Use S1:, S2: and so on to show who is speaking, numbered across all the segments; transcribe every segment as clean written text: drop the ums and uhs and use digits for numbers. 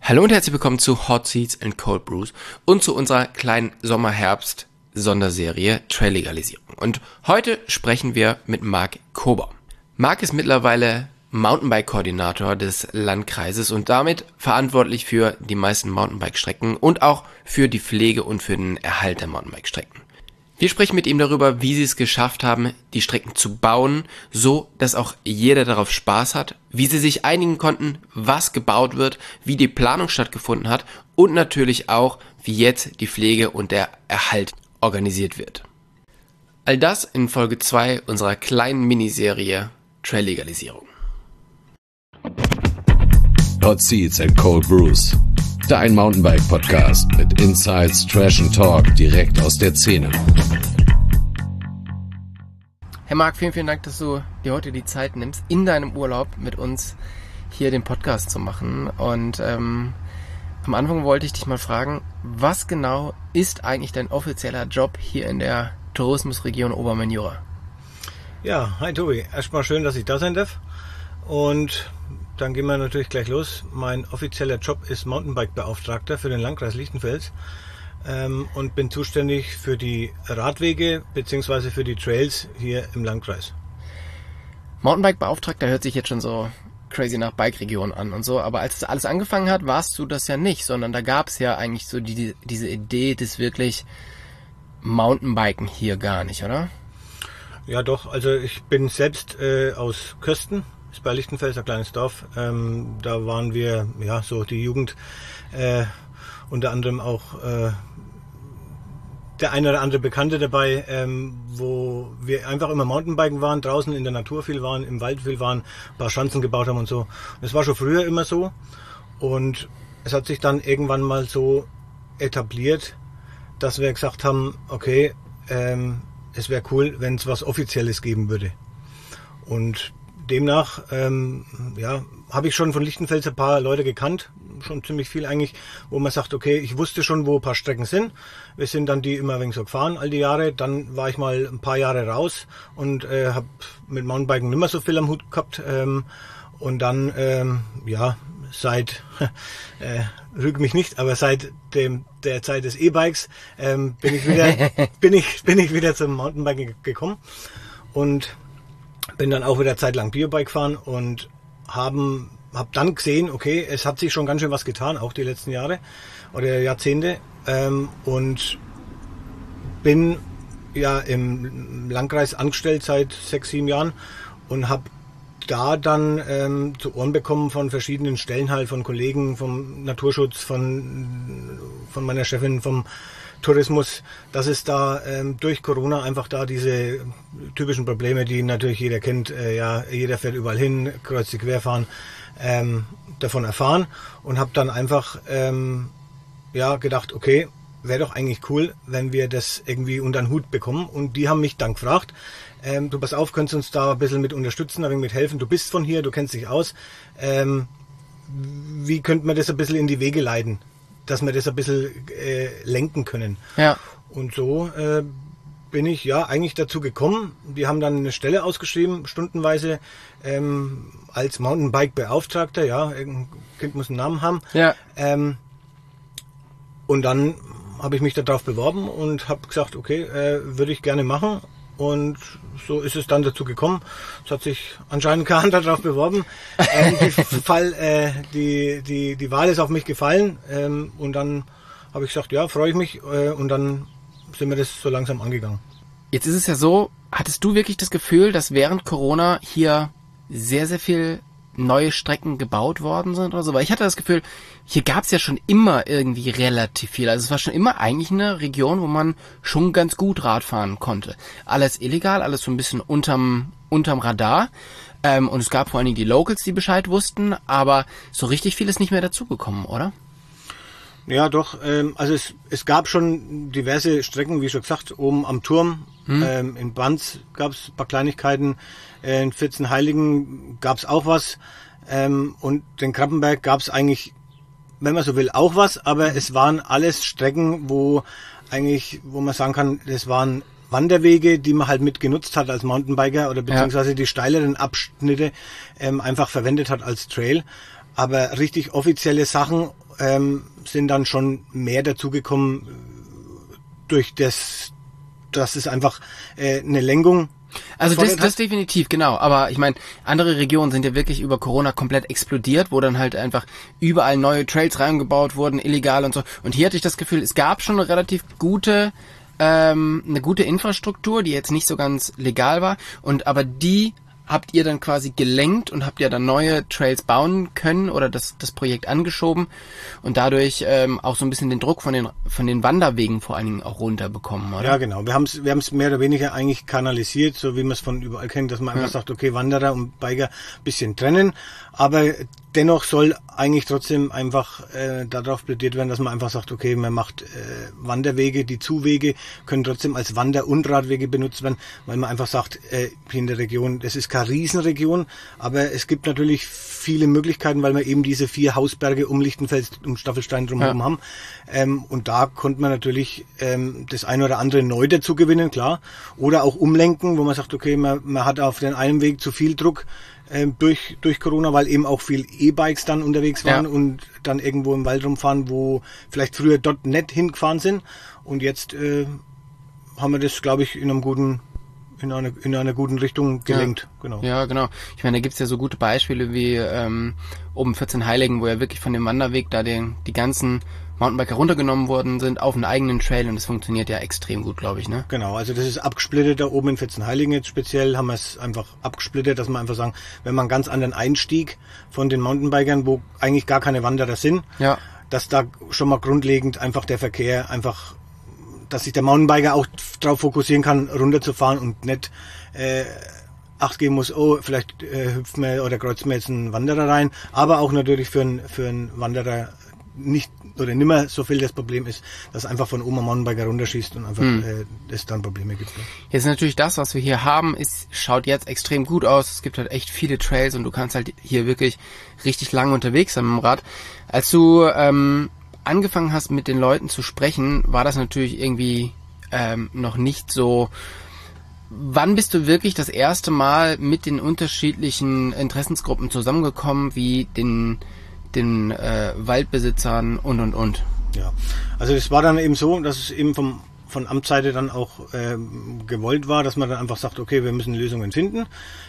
S1: Hallo und herzlich willkommen zu Hot Seats and Cold Brews und zu unserer kleinen Sommer-Herbst-Sonderserie Trail-Legalisierung. Und heute sprechen wir mit Marc Kober. Marc ist mittlerweile Mountainbike-Koordinator des Landkreises und damit verantwortlich für die meisten Mountainbike-Strecken und auch für die Pflege und für den Erhalt der Mountainbike-Strecken. Wir sprechen mit ihm darüber, wie sie es geschafft haben, die Strecken zu bauen, so dass auch jeder darauf Spaß hat, wie sie sich einigen konnten, was gebaut wird, wie die Planung stattgefunden hat und natürlich auch, wie jetzt die Pflege und der Erhalt organisiert wird. All das in Folge 2 unserer kleinen Miniserie Trail-Legalisierung.
S2: Hot Seats and Cold Brews. Dein Mountainbike-Podcast mit Insights, Trash and Talk direkt aus der Szene.
S1: Herr Marc, vielen Dank, dass du dir heute die Zeit nimmst, in deinem Urlaub mit uns hier den Podcast zu machen. Und am Anfang wollte ich dich mal fragen, was genau ist eigentlich dein offizieller Job hier in der Tourismusregion Obermain-Jura?
S3: Ja, hi Tobi. Erstmal schön, dass ich da sein darf. Und dann gehen wir natürlich gleich los. Mein offizieller Job ist Mountainbike-Beauftragter für den Landkreis Lichtenfels und bin zuständig für die Radwege bzw. für die Trails hier im Landkreis.
S1: Mountainbike-Beauftragter hört sich jetzt schon so crazy nach Bike-Region an und so, aber als das alles angefangen hat, warst du das ja nicht, sondern da gab es ja eigentlich so diese Idee des wirklich Mountainbiken hier gar nicht, oder?
S3: Ja doch, also ich bin selbst aus Kösten. Ist bei Lichtenfels ein kleines Dorf. Da waren wir, ja, so die Jugend, unter anderem auch der eine oder andere Bekannte dabei, wo wir einfach immer Mountainbiken waren, draußen in der Natur viel waren, im Wald viel waren, ein paar Schanzen gebaut haben und so. Und das war schon früher immer so. Und es hat sich dann irgendwann mal so etabliert, dass wir gesagt haben, okay, es wäre cool, wenn es was Offizielles geben würde. Und demnach habe ich schon von Lichtenfels ein paar Leute gekannt, schon ziemlich viel eigentlich, wo man sagt, okay, ich wusste schon, wo ein paar Strecken sind. Wir sind dann die immer ein wenig so gefahren, all die Jahre. Dann war ich mal ein paar Jahre raus und habe mit Mountainbiken nicht mehr so viel am Hut gehabt. Und dann, seit, rüge mich nicht, aber seit der Zeit des E-Bikes bin ich wieder zum Mountainbiken gekommen und bin dann auch wieder zeitlang Biobike gefahren und hab dann gesehen, okay, es hat sich schon ganz schön was getan, auch die letzten Jahre oder Jahrzehnte, und bin ja im Landkreis angestellt seit 6-7 Jahren und habe da dann zu Ohren bekommen von verschiedenen Stellen halt, von Kollegen vom Naturschutz, von meiner Chefin vom Tourismus, dass es da durch Corona einfach da diese typischen Probleme, die natürlich jeder kennt, jeder fährt überall hin, kreuz die quer fahren, davon erfahren und habe dann einfach gedacht, okay, wäre doch eigentlich cool, wenn wir das irgendwie unter den Hut bekommen, und die haben mich dann gefragt, du pass auf, könntest uns da ein bisschen mit unterstützen, ein wenig mit helfen, du bist von hier, du kennst dich aus, wie könnte man das ein bisschen in die Wege leiten, dass wir das ein bisschen lenken können. Ja. Und so bin ich ja eigentlich dazu gekommen. Die haben dann eine Stelle ausgeschrieben, stundenweise als Mountainbike-Beauftragter. Ja, ein Kind muss einen Namen haben. Ja. Und dann habe ich mich darauf beworben und habe gesagt, okay, würde ich gerne machen. Und so ist es dann dazu gekommen. Es hat sich anscheinend kein anderer darauf beworben. Die Wahl ist auf mich gefallen. Und dann habe ich gesagt, ja, freue ich mich. Und dann sind wir das so langsam angegangen.
S1: Jetzt ist es ja so, hattest du wirklich das Gefühl, dass während Corona hier sehr, sehr viel neue Strecken gebaut worden sind oder so? Weil ich hatte das Gefühl, hier gab es ja schon immer irgendwie relativ viel. Also es war schon immer eigentlich eine Region, wo man schon ganz gut Rad fahren konnte. Alles illegal, alles so ein bisschen unterm Radar. Und es gab vor allen Dingen die Locals, die Bescheid wussten, aber so richtig viel ist nicht mehr dazugekommen, oder?
S3: Ja, doch. Also es gab schon diverse Strecken, wie schon gesagt, oben am Turm. In Banz gab es ein paar Kleinigkeiten. In 14 Heiligen gab es auch was. Und den Krappenberg gab es eigentlich, wenn man so will, auch was. Aber es waren alles Strecken, wo man sagen kann, das waren Wanderwege, die man halt mit genutzt hat als Mountainbiker oder beziehungsweise die steileren Abschnitte einfach verwendet hat als Trail. Aber richtig offizielle Sachen, sind dann schon mehr dazugekommen durch das, dass es einfach eine Lenkung.
S1: Also das definitiv, genau. Aber ich meine, andere Regionen sind ja wirklich über Corona komplett explodiert, wo dann halt einfach überall neue Trails reingebaut wurden, illegal und so. Und hier hatte ich das Gefühl, es gab schon eine relativ gute Infrastruktur, die jetzt nicht so ganz legal war. Aber die habt ihr dann quasi gelenkt und habt ihr dann neue Trails bauen können oder das Projekt angeschoben und dadurch auch so ein bisschen den Druck von den Wanderwegen vor allen Dingen auch runterbekommen, oder?
S3: Ja, genau. Wir haben's mehr oder weniger eigentlich kanalisiert, so wie man es von überall kennt, dass man einfach sagt, okay, Wanderer und Biker ein bisschen trennen, aber dennoch soll eigentlich trotzdem einfach darauf plädiert werden, dass man einfach sagt, okay, man macht Wanderwege, die Zuwege können trotzdem als Wander- und Radwege benutzt werden, weil man einfach sagt, hier in der Region, das ist keine Riesenregion, aber es gibt natürlich viele Möglichkeiten, weil wir eben diese 4 Hausberge um Lichtenfels und Staffelstein drumherum haben. Und da konnte man natürlich das eine oder andere neu dazu gewinnen, klar. Oder auch umlenken, wo man sagt, okay, man hat auf den einen Weg zu viel Druck durch Corona, weil eben auch viel E-Bikes dann unterwegs waren und dann irgendwo im Wald rumfahren, wo vielleicht früher dort nicht hingefahren sind. Und jetzt haben wir das, glaube ich, in einer guten Richtung gelenkt.
S1: Ja.
S3: Genau.
S1: Ja, genau. Ich meine, da gibt's ja so gute Beispiele wie oben 14 Heiligen, wo ja wirklich von dem Wanderweg da die ganzen Mountainbiker runtergenommen worden sind auf einen eigenen Trail und das funktioniert ja extrem gut, glaube ich, ne?
S3: Genau, also das ist abgesplittet da oben in 14 Heiligen jetzt speziell, haben wir es einfach abgesplittet, dass wir einfach sagen, wenn man einen ganz anderen Einstieg von den Mountainbikern, wo eigentlich gar keine Wanderer sind, dass da schon mal grundlegend einfach der Verkehr einfach, dass sich der Mountainbiker auch darauf fokussieren kann, runterzufahren und nicht Acht geben muss, oh, vielleicht hüpft mir oder kreuzt mir jetzt ein Wanderer rein, aber auch natürlich für einen Wanderer nicht oder nimmer so viel das Problem ist, dass einfach von oben ein Mountainbiker runterschießt und einfach es dann Probleme gibt. Ne?
S1: Jetzt natürlich das, was wir hier haben, schaut jetzt extrem gut aus. Es gibt halt echt viele Trails und du kannst halt hier wirklich richtig lange unterwegs sein mit dem Rad. Als du angefangen hast, mit den Leuten zu sprechen, war das natürlich irgendwie noch nicht so. Wann bist du wirklich das erste Mal mit den unterschiedlichen Interessensgruppen zusammengekommen, wie den Waldbesitzern und? Ja,
S3: also es war dann eben so, dass es eben von Amtsseite dann auch gewollt war, dass man dann einfach sagt, okay, wir müssen Lösungen finden.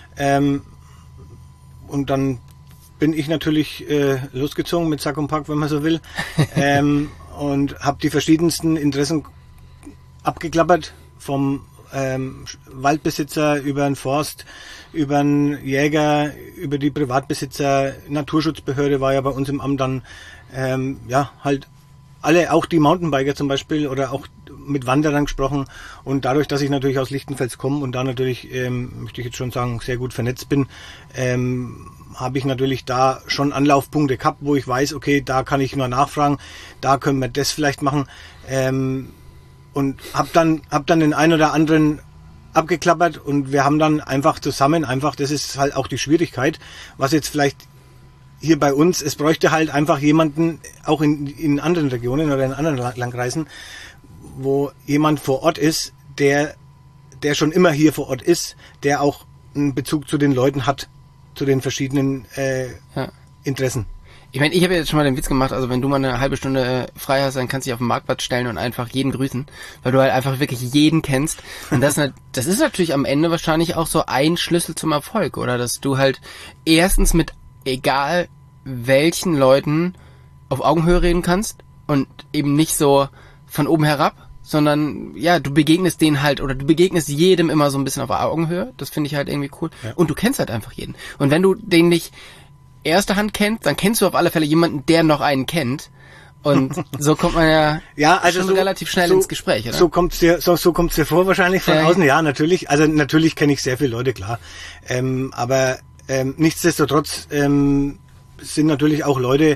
S3: Und dann bin ich natürlich losgezogen mit Sack und Pack, wenn man so will, und habe die verschiedensten Interessen abgeklappert, vom Waldbesitzer über den Forst, über den Jäger, über die Privatbesitzer, Naturschutzbehörde war ja bei uns im Amt dann, halt alle, auch die Mountainbiker zum Beispiel oder auch mit Wanderern gesprochen und dadurch, dass ich natürlich aus Lichtenfels komme und da natürlich, möchte ich jetzt schon sagen, sehr gut vernetzt bin, habe ich natürlich da schon Anlaufpunkte gehabt, wo ich weiß, okay, da kann ich nur nachfragen, da können wir das vielleicht machen, und hab dann den einen oder anderen abgeklappert und wir haben dann einfach zusammen, das ist halt auch die Schwierigkeit, was jetzt vielleicht hier bei uns, es bräuchte halt einfach jemanden, auch in anderen Regionen oder in anderen Landkreisen, wo jemand vor Ort ist, der schon immer hier vor Ort ist, der auch einen Bezug zu den Leuten hat, zu den verschiedenen Interessen.
S1: Ich meine, ich habe jetzt schon mal den Witz gemacht, also wenn du mal eine halbe Stunde frei hast, dann kannst du dich auf den Marktplatz stellen und einfach jeden grüßen, weil du halt einfach wirklich jeden kennst. Und das ist natürlich am Ende wahrscheinlich auch so ein Schlüssel zum Erfolg, oder? Dass du halt erstens mit egal welchen Leuten auf Augenhöhe reden kannst und eben nicht so von oben herab, sondern ja, du begegnest denen halt oder du begegnest jedem immer so ein bisschen auf Augenhöhe. Das finde ich halt irgendwie cool. Ja. Und du kennst halt einfach jeden. Und wenn du den nicht erste Hand kennst, dann kennst du auf alle Fälle jemanden, der noch einen kennt. Und so kommt man also schon relativ schnell ins Gespräch, oder?
S3: So kommt's dir vor wahrscheinlich von außen. Ja, natürlich. Also natürlich kenne ich sehr viele Leute, klar. Aber nichtsdestotrotz sind natürlich auch Leute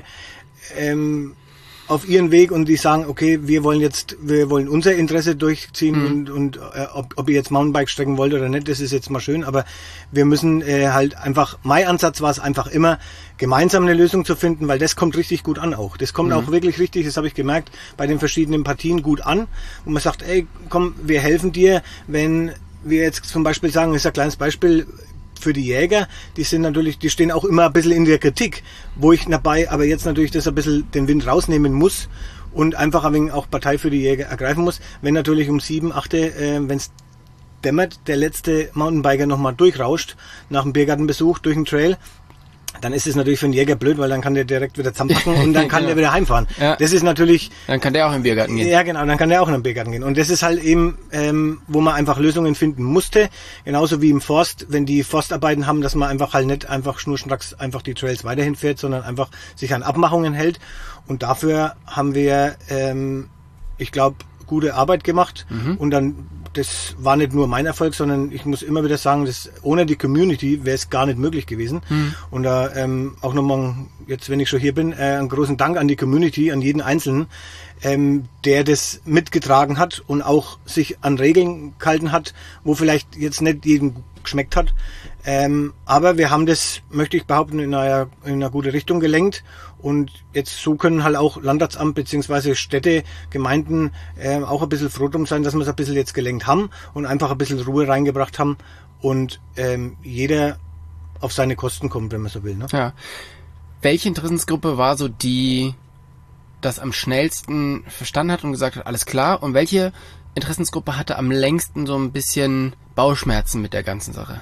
S3: auf ihren Weg und die sagen, okay, wir wollen unser Interesse durchziehen und ob ihr jetzt Mountainbike strecken wollt oder nicht, das ist jetzt mal schön, aber wir müssen halt einfach, mein Ansatz war es einfach immer, gemeinsam eine Lösung zu finden, weil das kommt richtig gut an auch. Das kommt auch wirklich richtig, das habe ich gemerkt, bei den verschiedenen Partien gut an und man sagt, ey, komm, wir helfen dir, wenn wir jetzt zum Beispiel sagen, das ist ein kleines Beispiel, für die Jäger, die stehen auch immer ein bisschen in der Kritik, wo ich dabei aber jetzt natürlich das ein bisschen den Wind rausnehmen muss und einfach ein wenig auch Partei für die Jäger ergreifen muss. Wenn natürlich um 7, 8, wenn es dämmert, der letzte Mountainbiker nochmal durchrauscht nach dem Biergartenbesuch durch den Trail, dann ist es natürlich für den Jäger blöd, weil dann kann der direkt wieder zusammenpacken und dann kann der wieder heimfahren.
S1: Ja.
S3: Das ist natürlich...
S1: Dann kann der auch in den Biergarten gehen.
S3: Ja, genau, dann kann der auch in den Biergarten gehen. Und das ist halt eben, wo man einfach Lösungen finden musste. Genauso wie im Forst, wenn die Forstarbeiten haben, dass man einfach halt nicht einfach schnurstracks einfach die Trails weiterhin fährt, sondern einfach sich an Abmachungen hält. Und dafür haben wir, ich glaube, gute Arbeit gemacht. Und dann, das war nicht nur mein Erfolg, sondern ich muss immer wieder sagen, dass ohne die Community wäre es gar nicht möglich gewesen. Und da auch nochmal, jetzt wenn ich schon hier bin, einen großen Dank an die Community, an jeden Einzelnen, der das mitgetragen hat und auch sich an Regeln gehalten hat, wo vielleicht jetzt nicht jedem geschmeckt hat. Aber wir haben das, möchte ich behaupten, in einer gute Richtung gelenkt. Und jetzt so können halt auch Landratsamt bzw. Städte, Gemeinden auch ein bisschen froh drum sein, dass wir es ein bisschen jetzt gelenkt haben und einfach ein bisschen Ruhe reingebracht haben und jeder auf seine Kosten kommt, wenn man so will. Ne?
S1: Ja. Welche Interessensgruppe war so die das am schnellsten verstanden hat und gesagt hat, alles klar? Und welche Interessensgruppe hatte am längsten so ein bisschen Bauchschmerzen mit der ganzen Sache?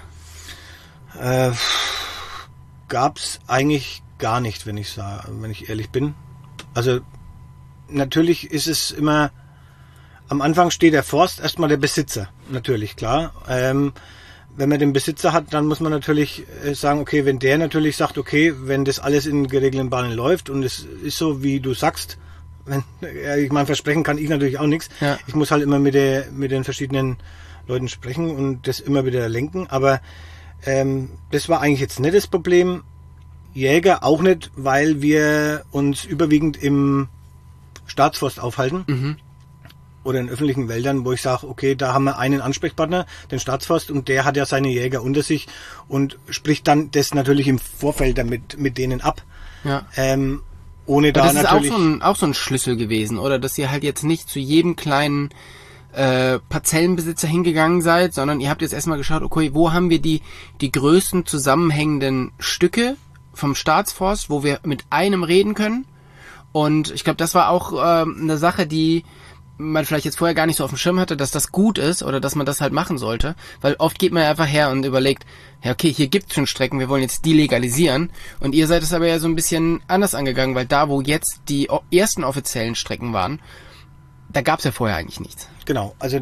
S3: Gab's eigentlich gar nicht, wenn ich ehrlich bin. Also natürlich ist es immer, am Anfang steht der Forst, erstmal der Besitzer, natürlich, klar. Wenn man den Besitzer hat, dann muss man natürlich sagen, okay, wenn der natürlich sagt, okay, wenn das alles in geregelten Bahnen läuft und es ist so, wie du sagst, ich meine, versprechen kann ich natürlich auch nichts. Ja. Ich muss halt immer mit den verschiedenen Leuten sprechen und das immer wieder lenken, aber das war eigentlich jetzt nicht das Problem. Jäger auch nicht, weil wir uns überwiegend im Staatsforst aufhalten oder in öffentlichen Wäldern, wo ich sage, okay, da haben wir einen Ansprechpartner, den Staatsforst, und der hat ja seine Jäger unter sich und spricht dann das natürlich im Vorfeld damit mit denen ab. Ja. Ohne da natürlich.
S1: Das ist auch so ein Schlüssel gewesen, oder? Dass ihr halt jetzt nicht zu jedem kleinen Parzellenbesitzer hingegangen seid, sondern ihr habt jetzt erstmal geschaut, okay, wo haben wir die größten zusammenhängenden Stücke vom Staatsforst, wo wir mit einem reden können. Und ich glaube, das war auch eine Sache, die man vielleicht jetzt vorher gar nicht so auf dem Schirm hatte, dass das gut ist oder dass man das halt machen sollte. Weil oft geht man ja einfach her und überlegt, ja okay, hier gibt's schon Strecken, wir wollen jetzt die legalisieren. Und ihr seid es aber ja so ein bisschen anders angegangen, weil da, wo jetzt die ersten offiziellen Strecken waren, da gab's ja vorher eigentlich nichts.
S3: Genau, also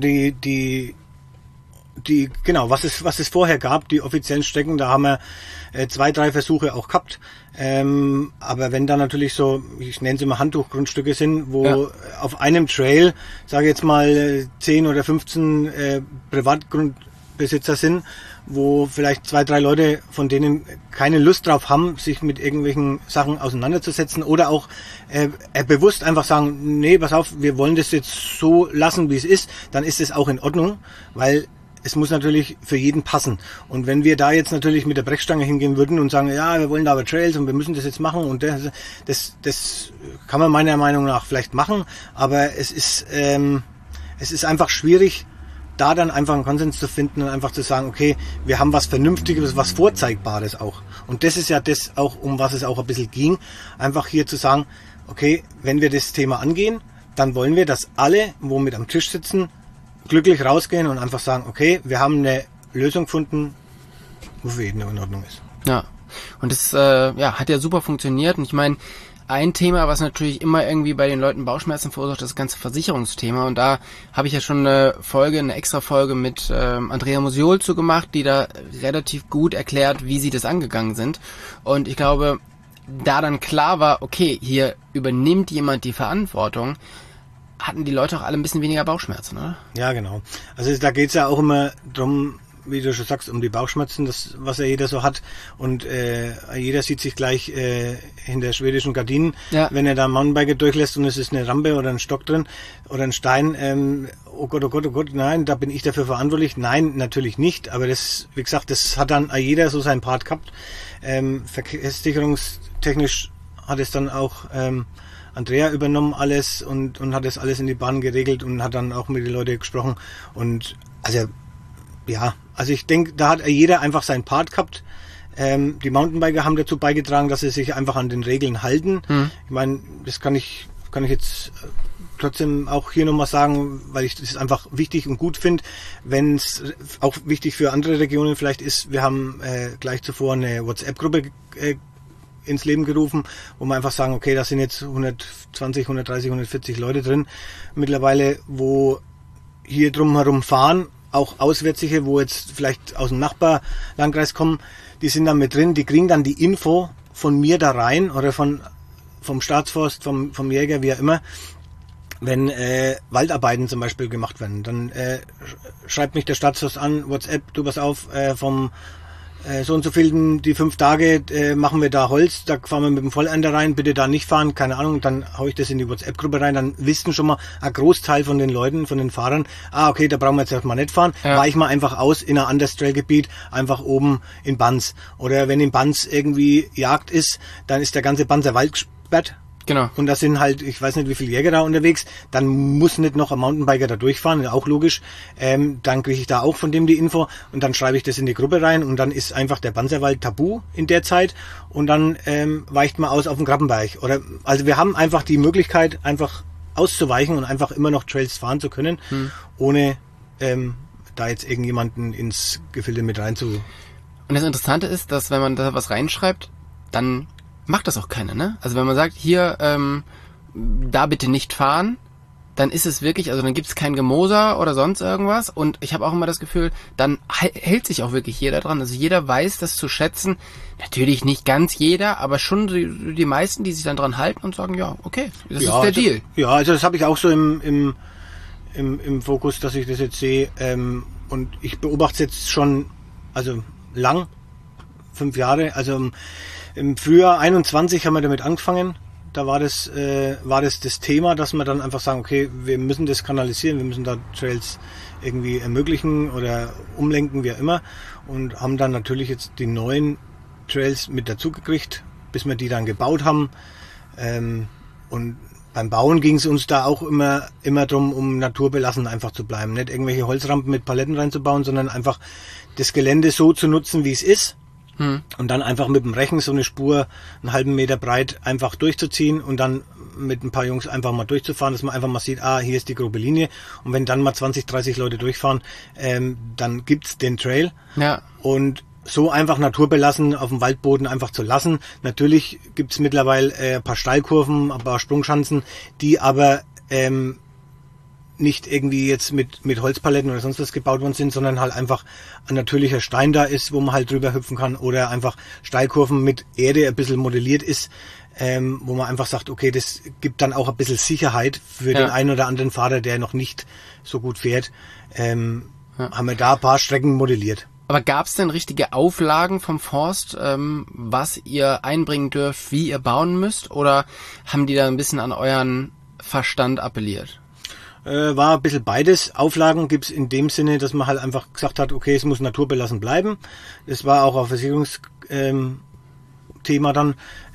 S3: was es vorher gab, die offiziellen Strecken, da haben wir 2, 3 Versuche auch gehabt. Aber wenn da natürlich so, ich nenne es immer Handtuchgrundstücke sind, wo auf einem Trail, sage jetzt mal 10 oder 15 Privatgrundbesitzer sind, wo vielleicht 2, 3 Leute von denen keine Lust drauf haben, sich mit irgendwelchen Sachen auseinanderzusetzen oder auch bewusst einfach sagen, nee, pass auf, wir wollen das jetzt so lassen, wie es ist, dann ist es auch in Ordnung, weil es muss natürlich für jeden passen. Und wenn wir da jetzt natürlich mit der Brechstange hingehen würden und sagen, ja, wir wollen da aber Trails und wir müssen das jetzt machen und das kann man meiner Meinung nach vielleicht machen, aber es ist einfach schwierig, da dann einfach einen Konsens zu finden und einfach zu sagen, okay, wir haben was Vernünftiges, was Vorzeigbares auch. Und das ist ja das auch, um was es auch ein bisschen ging, einfach hier zu sagen, okay, wenn wir das Thema angehen, dann wollen wir, dass alle, wo mit am Tisch sitzen, glücklich rausgehen und einfach sagen, okay, wir haben eine Lösung gefunden, wo für jeden in Ordnung ist.
S1: Ja, und das hat ja super funktioniert. Und ich meine, ein Thema, was natürlich immer irgendwie bei den Leuten Bauchschmerzen verursacht, das ganze Versicherungsthema. Und da habe ich ja schon eine extra Folge mit Andrea Musiol zu gemacht, die da relativ gut erklärt, wie sie das angegangen sind. Und ich glaube, da dann klar war, okay, hier übernimmt jemand die Verantwortung, hatten die Leute auch alle ein bisschen weniger Bauchschmerzen, oder?
S3: Ja, genau. Also da geht's ja auch immer drum, wie du schon sagst, um die Bauchschmerzen, das, was ja jeder so hat. Und jeder sieht sich gleich hinter schwedischen Gardinen, wenn er da ein Mountainbiker durchlässt und es ist eine Rampe oder ein Stock drin oder ein Stein. Oh Gott, nein, da bin ich dafür verantwortlich. Nein, natürlich nicht. Aber das, wie gesagt, das hat dann jeder so seinen Part gehabt. Verkehrssicherungstechnisch hat es dann auch Andrea übernommen alles und hat das alles in die Bahn geregelt und hat dann auch mit den Leuten gesprochen. Und also Ja, also ich denke, da hat jeder einfach seinen Part gehabt. Die Mountainbiker haben dazu beigetragen, dass sie sich einfach an den Regeln halten. Ich meine, das kann ich jetzt trotzdem auch hier nochmal sagen, weil ich das einfach wichtig und gut finde, wenn es auch wichtig für andere Regionen vielleicht ist. Wir haben gleich zuvor eine WhatsApp-Gruppe ins Leben gerufen, wo wir einfach sagen, okay, da sind jetzt 120, 130, 140 Leute drin mittlerweile, wo hier drumherum fahren, auch Auswärtige, wo jetzt vielleicht aus dem Nachbarlandkreis kommen, die sind dann mit drin, die kriegen dann die Info von mir da rein oder vom Staatsforst, vom Jäger, wie auch immer, wenn Waldarbeiten zum Beispiel gemacht werden. Dann schreibt mich der Staatsforst an, WhatsApp, du pass auf, vom so und so vielen, die 5 Tage machen wir da Holz, da fahren wir mit dem Vollender rein, bitte da nicht fahren, keine Ahnung, dann hau ich das in die WhatsApp-Gruppe rein, dann wissen schon mal ein Großteil von den Leuten, von den Fahrern, okay, da brauchen wir jetzt erstmal nicht fahren, weiche mal einfach aus in ein anderes Trailgebiet, einfach oben in Banz. Oder wenn in Banz irgendwie Jagd ist, dann ist der ganze Banzer Wald gesperrt.
S1: Genau.
S3: Und da sind halt, ich weiß nicht, wie viele Jäger da unterwegs, dann muss nicht noch ein Mountainbiker da durchfahren, auch logisch. Dann kriege ich da auch von dem die Info und dann schreibe ich das in die Gruppe rein und dann ist einfach der Banzerwald tabu in der Zeit und dann weicht man aus auf den Krabbenberg. Also wir haben einfach die Möglichkeit, einfach auszuweichen und einfach immer noch Trails fahren zu können, ohne da jetzt irgendjemanden ins Gefilde mit rein zu...
S1: Und das Interessante ist, dass wenn man da was reinschreibt, dann macht das auch keiner, ne? Also wenn man sagt, hier, da bitte nicht fahren, dann ist es wirklich, also dann gibt es kein Gemoser oder sonst irgendwas und ich habe auch immer das Gefühl, dann hält sich auch wirklich jeder dran. Also jeder weiß das zu schätzen. Natürlich nicht ganz jeder, aber schon die meisten, die sich dann dran halten und sagen, ja, okay, das ist der Deal.
S3: Ja, also das habe ich auch so im Fokus, dass ich das jetzt sehe und ich beobachte es jetzt schon, also lang, 5 Jahre, also im Frühjahr 21 haben wir damit angefangen. Da war das Thema, dass wir dann einfach sagen, okay, wir müssen das kanalisieren, wir müssen da Trails irgendwie ermöglichen oder umlenken, wie auch immer. Und haben dann natürlich jetzt die neuen Trails mit dazu gekriegt, bis wir die dann gebaut haben. Und beim Bauen ging es uns da auch immer drum, um naturbelassen einfach zu bleiben. Nicht irgendwelche Holzrampen mit Paletten reinzubauen, sondern einfach das Gelände so zu nutzen, wie es ist. Und dann einfach mit dem Rechen so eine Spur einen halben Meter breit einfach durchzuziehen und dann mit ein paar Jungs einfach mal durchzufahren, dass man einfach mal sieht, hier ist die grobe Linie. Und wenn dann mal 20, 30 Leute durchfahren, dann gibt's den Trail. Ja. Und so einfach naturbelassen auf dem Waldboden einfach zu lassen. Natürlich gibt's mittlerweile ein paar Steilkurven, ein paar Sprungschanzen, die aber nicht irgendwie jetzt mit Holzpaletten oder sonst was gebaut worden sind, sondern halt einfach ein natürlicher Stein da ist, wo man halt drüber hüpfen kann oder einfach Steilkurven mit Erde ein bisschen modelliert ist, wo man einfach sagt, okay, das gibt dann auch ein bisschen Sicherheit für den einen oder anderen Fahrer, der noch nicht so gut fährt. Haben wir da ein paar Strecken modelliert.
S1: Aber gab es denn richtige Auflagen vom Forst, was ihr einbringen dürft, wie ihr bauen müsst, oder haben die da ein bisschen an euren Verstand appelliert?
S3: War ein bisschen beides. Auflagen gibt's in dem Sinne, dass man halt einfach gesagt hat, okay, es muss naturbelassen bleiben. Das war auch ein Versicherungsthema dann,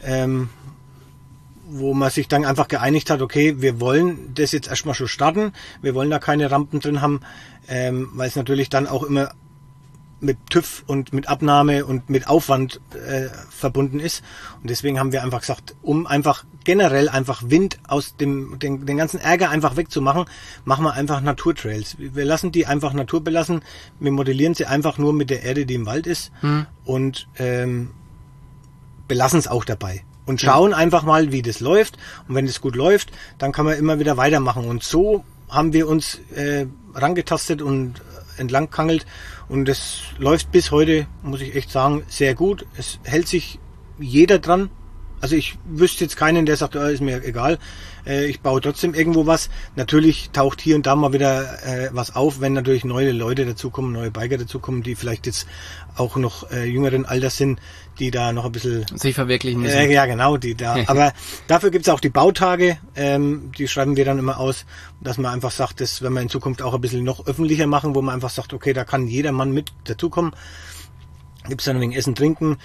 S3: wo man sich dann einfach geeinigt hat, okay, wir wollen das jetzt erstmal schon starten, wir wollen da keine Rampen drin haben, weil es natürlich dann auch immer mit TÜV und mit Abnahme und mit Aufwand verbunden ist. Und deswegen haben wir einfach gesagt, um einfach generell einfach Wind aus den ganzen Ärger einfach wegzumachen, machen wir einfach Naturtrails. Wir lassen die einfach naturbelassen. Wir modellieren sie einfach nur mit der Erde, die im Wald ist und belassen es auch dabei. Und schauen einfach mal, wie das läuft. Und wenn es gut läuft, dann kann man immer wieder weitermachen. Und so haben wir uns rangetastet und entlang gehangelt. Und es läuft bis heute, muss ich echt sagen, sehr gut. Es hält sich jeder dran. Also ich wüsste jetzt keinen, der sagt, ist mir egal, ich baue trotzdem irgendwo was. Natürlich taucht hier und da mal wieder was auf, wenn natürlich neue Leute dazukommen, neue Biker dazukommen, die vielleicht jetzt auch noch jüngeren Alters sind, die da noch ein bisschen
S1: sich verwirklichen müssen.
S3: Ja, genau, die da. Aber dafür gibt's auch die Bautage, die schreiben wir dann immer aus, dass man einfach sagt, das werden wir in Zukunft auch ein bisschen noch öffentlicher machen, wo man einfach sagt, okay, da kann jeder Mann mit dazukommen. Gibt's dann ein wenig Essen, Trinken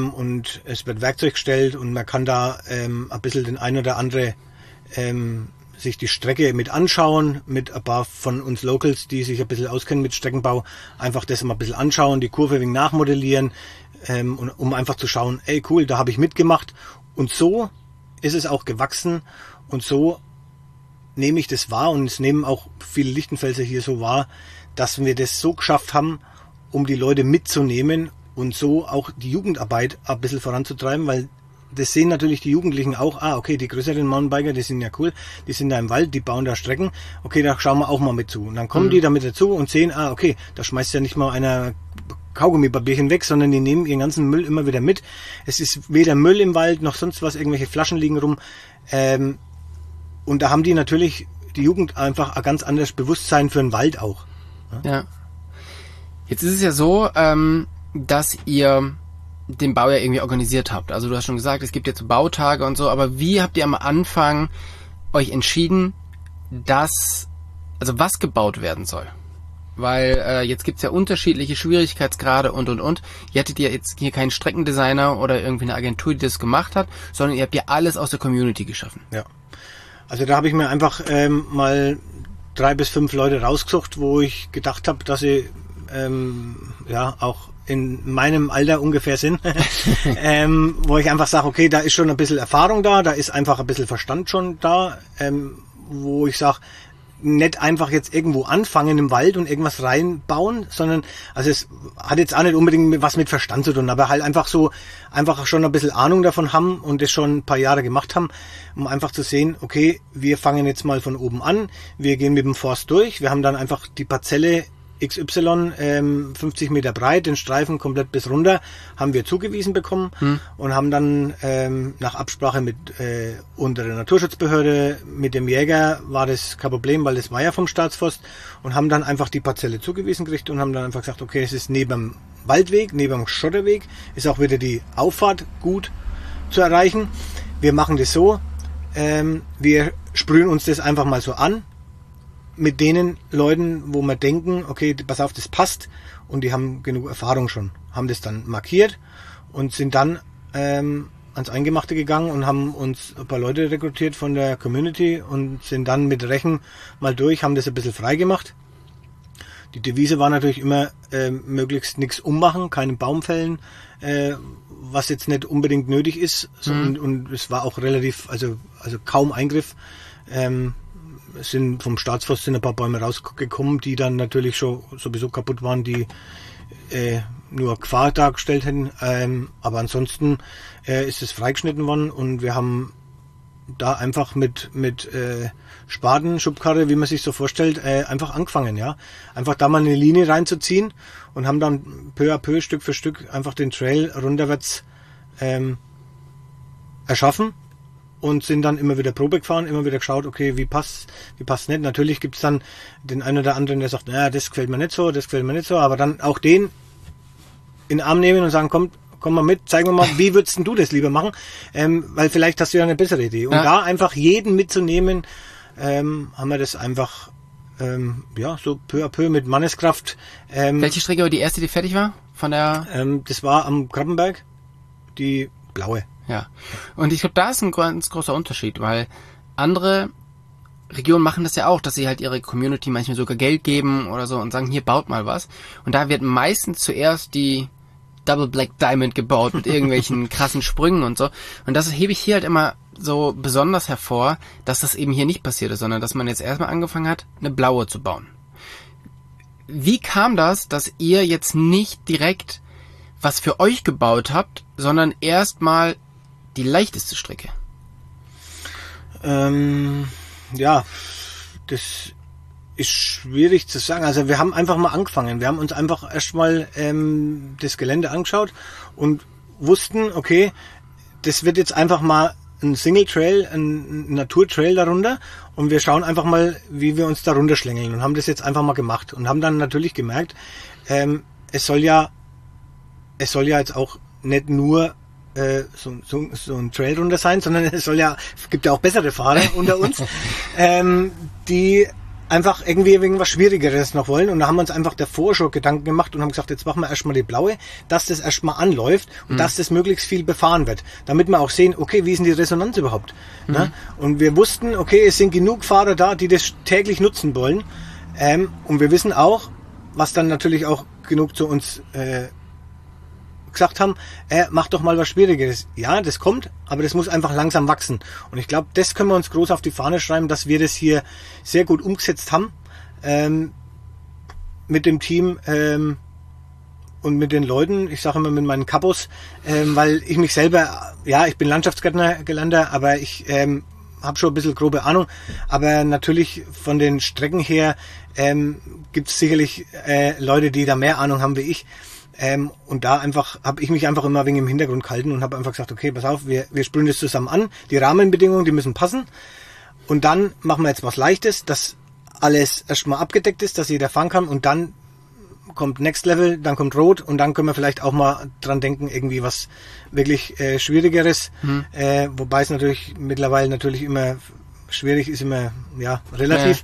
S3: und es wird Werkzeug gestellt und man kann da ein bisschen den ein oder andere sich die Strecke mit anschauen, mit ein paar von uns Locals, die sich ein bisschen auskennen mit Streckenbau, einfach das mal ein bisschen anschauen, die Kurve wegen nachmodellieren, um einfach zu schauen, ey cool, da habe ich mitgemacht. Und so ist es auch gewachsen und so nehme ich das wahr und es nehmen auch viele Lichtenfelser hier so wahr, dass wir das so geschafft haben, um die Leute mitzunehmen und so auch die Jugendarbeit ein bisschen voranzutreiben, weil das sehen natürlich die Jugendlichen auch, okay, die größeren Mountainbiker, die sind ja cool, die sind da im Wald, die bauen da Strecken, okay, da schauen wir auch mal mit zu. Und dann kommen die damit dazu und sehen, okay, da schmeißt ja nicht mal einer Kaugummipapierchen weg, sondern die nehmen ihren ganzen Müll immer wieder mit. Es ist weder Müll im Wald noch sonst was, irgendwelche Flaschen liegen rum. Und da haben die natürlich, die Jugend, einfach ein ganz anderes Bewusstsein für den Wald auch.
S1: Ja. Jetzt ist es ja so, dass ihr den Bau ja irgendwie organisiert habt. Also du hast schon gesagt, es gibt jetzt Bautage und so, aber wie habt ihr am Anfang euch entschieden, was gebaut werden soll? Weil jetzt gibt's ja unterschiedliche Schwierigkeitsgrade und. Ihr hattet ja jetzt hier keinen Streckendesigner oder irgendwie eine Agentur, die das gemacht hat, sondern ihr habt ja alles aus der Community geschaffen.
S3: Ja. Also da habe ich mir einfach mal 3 bis 5 Leute rausgesucht, wo ich gedacht habe, dass sie auch in meinem Alter ungefähr sind, wo ich einfach sage, okay, da ist schon ein bisschen Erfahrung da ist einfach ein bisschen Verstand schon da, wo ich sage, nicht einfach jetzt irgendwo anfangen im Wald und irgendwas reinbauen, sondern, also es hat jetzt auch nicht unbedingt was mit Verstand zu tun, aber halt einfach schon ein bisschen Ahnung davon haben und das schon ein paar Jahre gemacht haben, um einfach zu sehen, okay, wir fangen jetzt mal von oben an, wir gehen mit dem Forst durch, wir haben dann einfach die Parzelle XY, 50 Meter breit, den Streifen komplett bis runter, haben wir zugewiesen bekommen und haben dann nach Absprache mit unserer Naturschutzbehörde, mit dem Jäger war das kein Problem, weil das war ja vom Staatsforst und haben dann einfach die Parzelle zugewiesen gekriegt und haben dann einfach gesagt, okay, es ist neben dem Waldweg, neben dem Schotterweg, ist auch wieder die Auffahrt gut zu erreichen. Wir machen das so, wir sprühen uns das einfach mal so an, mit denen Leuten, wo wir denken, okay, pass auf, das passt und die haben genug Erfahrung schon, haben das dann markiert und sind dann ans Eingemachte gegangen und haben uns ein paar Leute rekrutiert von der Community und sind dann mit Rechen mal durch, haben das ein bisschen frei gemacht. Die Devise war natürlich immer, möglichst nichts ummachen, keinen Baum fällen, was jetzt nicht unbedingt nötig ist und es war auch relativ, also kaum Eingriff. Sind vom Staatsforst ein paar Bäume rausgekommen, die dann natürlich schon sowieso kaputt waren, die nur Gefahr dargestellt hätten. Aber ansonsten ist es freigeschnitten worden und wir haben da einfach mit Spaten, Schubkarre, wie man sich so vorstellt, einfach angefangen, ja. Einfach da mal eine Linie reinzuziehen und haben dann peu à peu, Stück für Stück einfach den Trail runterwärts erschaffen. Und sind dann immer wieder Probe gefahren, immer wieder geschaut, okay, wie passt nicht. Natürlich gibt's dann den einen oder anderen, der sagt, naja, das gefällt mir nicht so, aber dann auch den in den Arm nehmen und sagen, komm mal mit, zeig mir mal, wie würdest denn du das lieber machen? Weil vielleicht hast du ja eine bessere Idee. Und da einfach jeden mitzunehmen, haben wir das einfach so peu à peu mit Manneskraft.
S1: Welche Strecke war die erste, die fertig war?
S3: Das war am Krabbenberg, die blaue.
S1: Ja, und ich glaube, da ist ein ganz großer Unterschied, weil andere Regionen machen das ja auch, dass sie halt ihre Community manchmal sogar Geld geben oder so und sagen, hier, baut mal was. Und da wird meistens zuerst die Double Black Diamond gebaut mit irgendwelchen krassen Sprüngen und so. Und das hebe ich hier halt immer so besonders hervor, dass das eben hier nicht passiert ist, sondern dass man jetzt erstmal angefangen hat, eine blaue zu bauen. Wie kam das, dass ihr jetzt nicht direkt was für euch gebaut habt, sondern erstmal die leichteste Strecke?
S3: Das ist schwierig zu sagen. Also wir haben einfach mal angefangen. Wir haben uns einfach erstmal das Gelände angeschaut und wussten, okay, das wird jetzt einfach mal ein Single Trail, ein Naturtrail darunter und wir schauen einfach mal, wie wir uns da runterschlängeln und haben das jetzt einfach mal gemacht und haben dann natürlich gemerkt, es soll ja jetzt auch nicht nur so ein Trail runter sein, sondern es gibt ja auch bessere Fahrer unter uns, die einfach irgendwie irgendwas Schwierigeres noch wollen. Und da haben wir uns einfach davor schon Gedanken gemacht und haben gesagt, jetzt machen wir erstmal die blaue, dass das erstmal anläuft und dass das möglichst viel befahren wird. Damit wir auch sehen, okay, wie ist denn die Resonanz überhaupt? Ne? Und wir wussten, okay, es sind genug Fahrer da, die das täglich nutzen wollen. Und wir wissen auch, was dann natürlich auch genug zu uns gesagt haben, mach doch mal was Schwierigeres. Ja, das kommt, aber das muss einfach langsam wachsen. Und ich glaube, das können wir uns groß auf die Fahne schreiben, dass wir das hier sehr gut umgesetzt haben mit dem Team und mit den Leuten. Ich sage immer mit meinen Kapos, weil ich mich selber, ja, ich bin Landschaftsgärtner gelernter, aber ich habe schon ein bisschen grobe Ahnung. Aber natürlich von den Strecken her gibt es sicherlich Leute, die da mehr Ahnung haben wie ich. Und da habe ich mich einfach immer ein wenig im Hintergrund gehalten und habe einfach gesagt, okay, pass auf, wir sprühen das zusammen an. Die Rahmenbedingungen, die müssen passen. Und dann machen wir jetzt was Leichtes, dass alles erstmal abgedeckt ist, dass jeder fahren kann. Und dann kommt Next Level, dann kommt Rot und dann können wir vielleicht auch mal dran denken, irgendwie was wirklich Schwierigeres. Wobei es natürlich mittlerweile natürlich immer schwierig ist, immer ja relativ.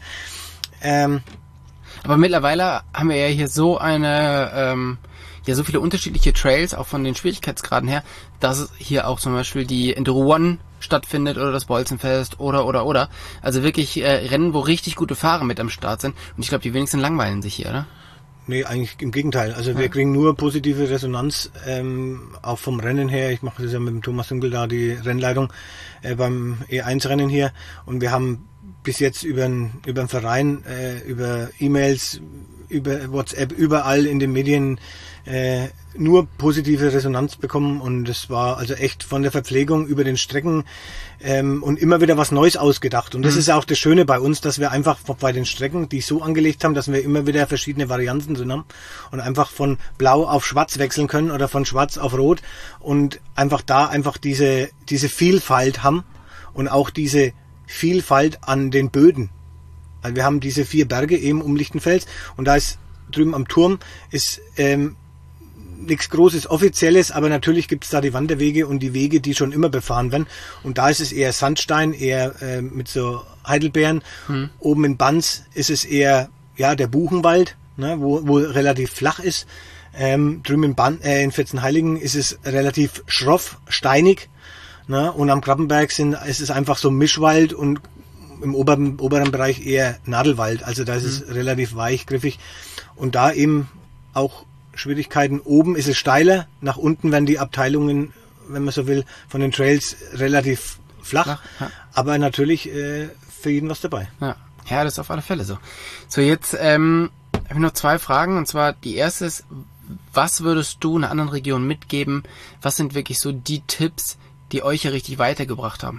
S1: Aber mittlerweile haben wir ja hier so eine... so viele unterschiedliche Trails, auch von den Schwierigkeitsgraden her, dass hier auch zum Beispiel die Enduro One stattfindet oder das Bolzenfest oder. Also wirklich Rennen, wo richtig gute Fahrer mit am Start sind. Und ich glaube, die wenigsten langweilen sich hier, oder?
S3: Nee, eigentlich im Gegenteil. Also wir kriegen nur positive Resonanz, auch vom Rennen her. Ich mache das ja mit dem Thomas Dünkel da, die Rennleitung beim E1-Rennen hier. Und wir haben bis jetzt über den Verein, über E-Mails, über WhatsApp, überall in den Medien nur positive Resonanz bekommen und es war also echt von der Verpflegung über den Strecken und immer wieder was Neues ausgedacht. Und das ist auch das Schöne bei uns, dass wir einfach bei den Strecken, die so angelegt haben, dass wir immer wieder verschiedene Varianten drin haben und einfach von Blau auf Schwarz wechseln können oder von Schwarz auf Rot und einfach da einfach diese Vielfalt haben und auch diese Vielfalt an den Böden. Also wir haben diese 4 Berge eben um Lichtenfels und da ist drüben am Turm ist nichts Großes Offizielles, aber natürlich gibt es da die Wanderwege und die Wege, die schon immer befahren werden. Und da ist es eher Sandstein, eher mit so Heidelbeeren. Oben in Banz ist es eher ja der Buchenwald, ne, wo relativ flach ist. Drüben in Vierzehnheiligen ist es relativ schroff, steinig. Ne, und am Krappenberg ist es einfach so Mischwald und im oberen Bereich eher Nadelwald. Also da ist es relativ weich, griffig. Und da eben auch Schwierigkeiten. Oben ist es steiler, nach unten werden die Abteilungen, wenn man so will, von den Trails relativ flach. Ja. Aber natürlich für jeden was dabei.
S1: Ja, das ist auf alle Fälle so. So, jetzt habe ich noch 2 Fragen. Und zwar die erste ist, was würdest du einer anderen Region mitgeben? Was sind wirklich so die Tipps, die euch hier richtig weitergebracht haben?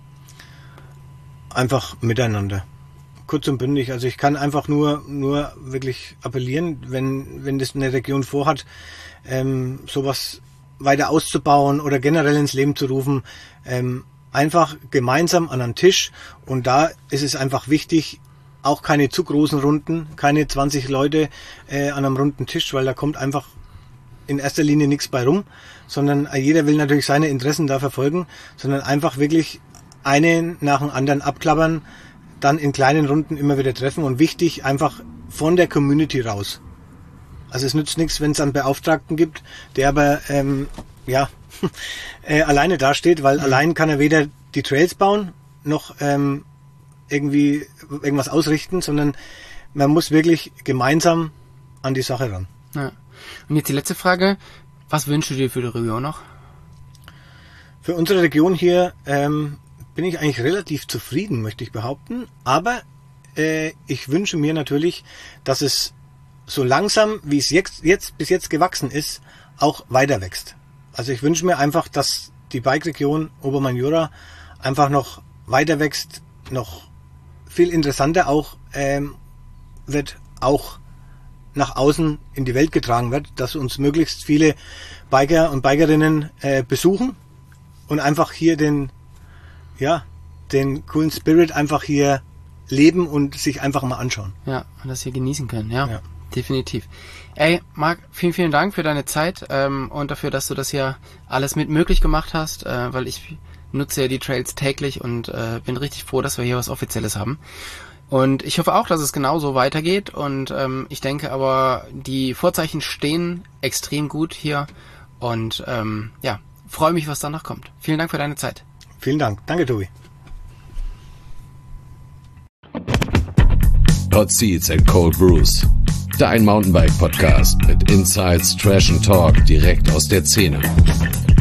S3: Einfach miteinander. Kurz und bündig. Also ich kann einfach nur wirklich appellieren, wenn das eine Region vorhat, sowas weiter auszubauen oder generell ins Leben zu rufen, einfach gemeinsam an einen Tisch. Und da ist es einfach wichtig, auch keine zu großen Runden, keine 20 Leute an einem runden Tisch, weil da kommt einfach in erster Linie nichts bei rum, sondern jeder will natürlich seine Interessen da verfolgen, sondern einfach wirklich einen nach dem anderen abklappern, dann in kleinen Runden immer wieder treffen und wichtig, einfach von der Community raus. Also es nützt nichts, wenn es einen Beauftragten gibt, der aber alleine dasteht, weil allein kann er weder die Trails bauen, noch irgendwie irgendwas ausrichten, sondern man muss wirklich gemeinsam an die Sache ran.
S1: Ja. Und jetzt die letzte Frage, was wünschst du dir für die Region noch?
S3: Für unsere Region hier bin ich eigentlich relativ zufrieden, möchte ich behaupten. Aber ich wünsche mir natürlich, dass es so langsam, wie es bis jetzt gewachsen ist, auch weiter wächst. Also ich wünsche mir einfach, dass die Bike-Region Obermain-Jura einfach noch weiter wächst, noch viel interessanter auch wird, auch nach außen in die Welt getragen wird, dass uns möglichst viele Biker und Bikerinnen besuchen und einfach hier den coolen Spirit einfach hier leben und sich einfach mal anschauen.
S1: Ja, und das hier genießen können, ja. Definitiv. Ey, Marc, vielen, vielen Dank für deine Zeit und dafür, dass du das hier alles mit möglich gemacht hast, weil ich nutze ja die Trails täglich und bin richtig froh, dass wir hier was Offizielles haben. Und ich hoffe auch, dass es genauso weitergeht. Und ich denke aber, die Vorzeichen stehen extrem gut hier. Und freue mich, was danach kommt. Vielen Dank für deine Zeit.
S3: Vielen Dank. Danke, Tobi.
S2: Hot Seats and Cold Brews. Dein Mountainbike-Podcast mit Insights, Trash and Talk direkt aus der Szene.